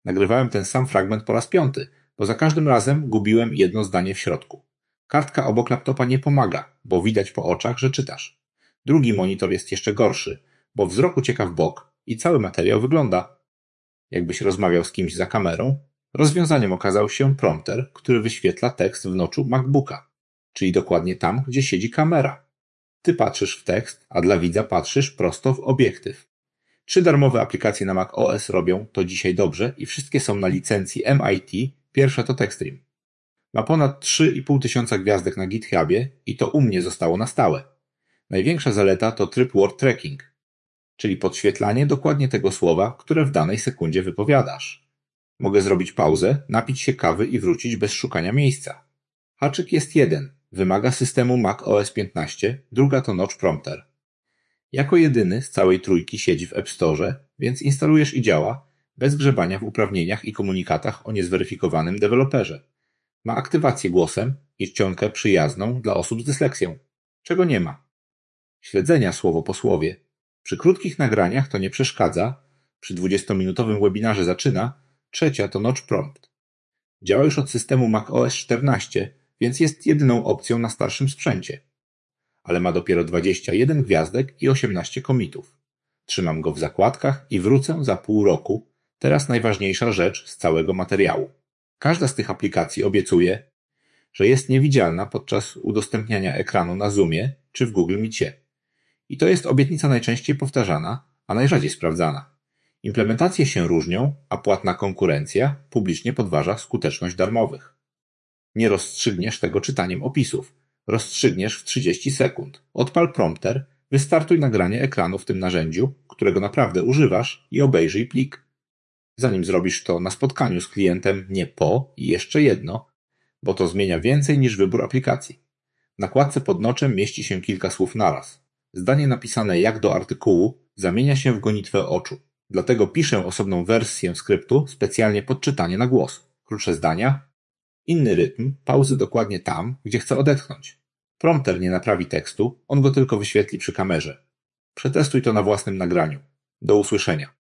Nagrywałem ten sam fragment po raz 5, bo za każdym razem gubiłem jedno zdanie w środku. Kartka obok laptopa nie pomaga, bo widać po oczach, że czytasz. Drugi monitor jest jeszcze gorszy, bo wzrok ucieka w bok i cały materiał wygląda, jakbyś rozmawiał z kimś za kamerą. Rozwiązaniem okazał się prompter, który wyświetla tekst w noczu MacBooka, czyli dokładnie tam, gdzie siedzi kamera. Ty patrzysz w tekst, a dla widza patrzysz prosto w obiektyw. 3 darmowe aplikacje na macOS robią to dzisiaj dobrze i wszystkie są na licencji MIT, pierwsza to TechStream. Ma ponad 3,5 tysiąca gwiazdek na GitHubie i to u mnie zostało na stałe. Największa zaleta to tryb word tracking, czyli podświetlanie dokładnie tego słowa, które w danej sekundzie wypowiadasz. Mogę zrobić pauzę, napić się kawy i wrócić bez szukania miejsca. Haczyk jest jeden, wymaga systemu macOS 15, druga to Notch Prompter. Jako jedyny z całej trójki siedzi w App Store, więc instalujesz i działa, bez grzebania w uprawnieniach i komunikatach o niezweryfikowanym deweloperze. Ma aktywację głosem i czcionkę przyjazną dla osób z dysleksją, czego nie ma. Śledzenia słowo po słowie. Przy krótkich nagraniach to nie przeszkadza, przy 20-minutowym webinarze zaczyna, trzecia to Notch Prompt. Działa już od systemu macOS 14, więc jest jedyną opcją na starszym sprzęcie. Ale ma dopiero 21 gwiazdek i 18 commitów. Trzymam go w zakładkach i wrócę za pół roku. Teraz najważniejsza rzecz z całego materiału. Każda z tych aplikacji obiecuje, że jest niewidzialna podczas udostępniania ekranu na Zoomie czy w Google Meetie. I to jest obietnica najczęściej powtarzana, a najrzadziej sprawdzana. Implementacje się różnią, a płatna konkurencja publicznie podważa skuteczność darmowych. Nie rozstrzygniesz tego czytaniem opisów. Rozstrzygniesz w 30 sekund. Odpal prompter, wystartuj nagranie ekranu w tym narzędziu, którego naprawdę używasz i obejrzyj plik. Zanim zrobisz to na spotkaniu z klientem, nie po i jeszcze jedno, bo to zmienia więcej niż wybór aplikacji. W nakładce pod noczem mieści się kilka słów naraz. Zdanie napisane jak do artykułu zamienia się w gonitwę oczu. Dlatego piszę osobną wersję skryptu specjalnie pod czytanie na głos. Krótsze zdania, inny rytm, pauzy dokładnie tam, gdzie chcę odetchnąć. Prompter nie naprawi tekstu, on go tylko wyświetli przy kamerze. Przetestuj to na własnym nagraniu. Do usłyszenia.